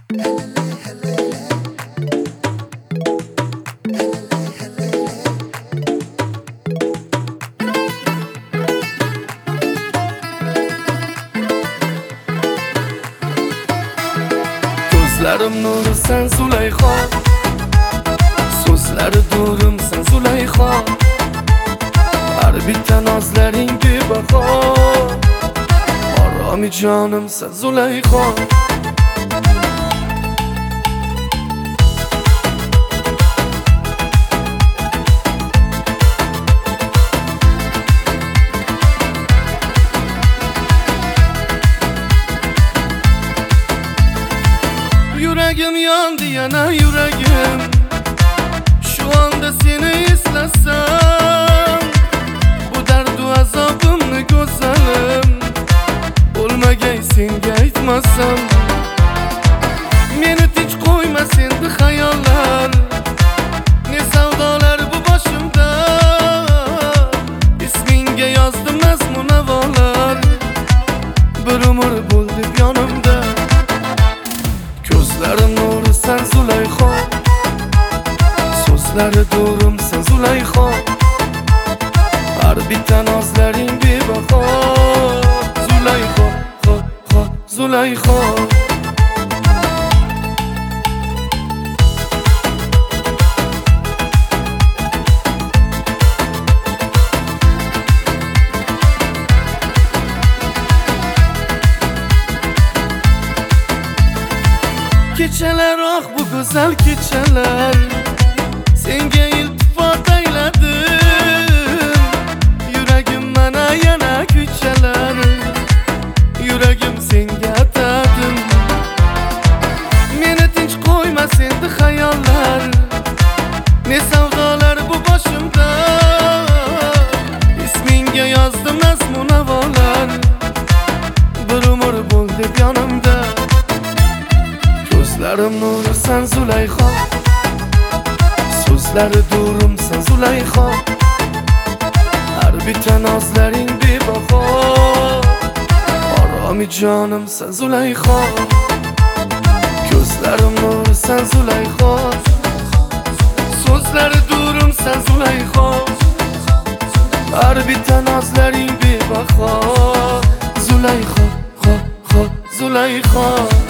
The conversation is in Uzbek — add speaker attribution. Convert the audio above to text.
Speaker 1: Ko'zlarim nurisan Zulayxo, so'zlari durimsan Zulayxo, har bitta nozlaring bebaho, oromi jonimsan Zulayxo. Yuragim yondi yana yuragim, shu onda seni eslasam, bu dardu azobimni go'zalim, bo'lmagay senga aytmasam. Meni tinch qo'ymas endi xayollar, ne savdolar bu boshimda, ismingga yozdim mazmun avolar, bir umr bo'l deb yonimda. Ko'zlarim nurisan Zulayxo, so'zlari durimsan Zulayxo, har bitta nozlaring bebaho, Zulayxo, xo, xo, Zulayxo. Kechalar oh bu go'zal kechalar, senga iltifot ayladim, yuragim mana yana ko'chalar, yuragim senga atadim. Meni tinch qo'ymas endi xayollar, ne savdolar bu boshimda, ismingga yozdim mazmun avolar, bir umr bo'l deb yonimda. Ko'zlarim nurisan Zulayxo, so'zlari durimsan Zulayxo, har bitta nozlaring bebaho, oromi jonimsan Zulayxo. Ko'zlarim nurisan Zulayxo, so'zlari durimsan Zulayxo, har bitta nozlaring bebaho, Zulayxo, xo, xo, Zulayxo.